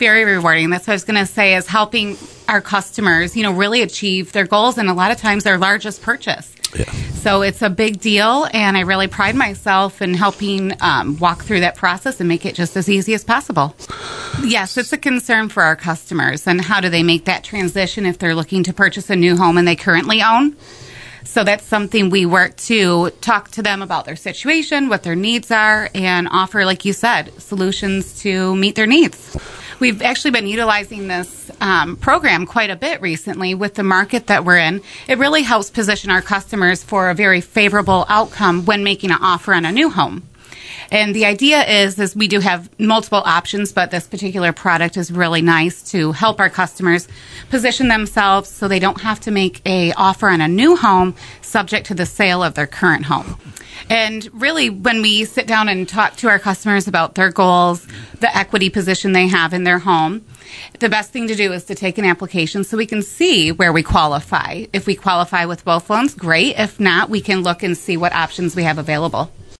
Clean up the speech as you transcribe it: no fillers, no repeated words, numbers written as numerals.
very rewarding. That's what I was going to say, is helping our customers, really achieve their goals, and a lot of times their largest purchase. Yeah. So it's a big deal, and I really pride myself in helping walk through that process and make it just as easy as possible. Yes, it's a concern for our customers, and how do they make that transition if they're looking to purchase a new home and they currently own? So that's something we work to talk to them about their situation, what their needs are, and offer, like you said, solutions to meet their needs. We've actually been utilizing this program quite a bit recently with the market that we're in. It really helps position our customers for a very favorable outcome when making an offer on a new home. And the idea is we do have multiple options, but this particular product is really nice to help our customers position themselves so they don't have to make an offer on a new home subject to the sale of their current home. And really, when we sit down and talk to our customers about their goals, the equity position they have in their home, the best thing to do is to take an application so we can see where we qualify. If we qualify with both loans, great. If not, we can look and see what options we have available.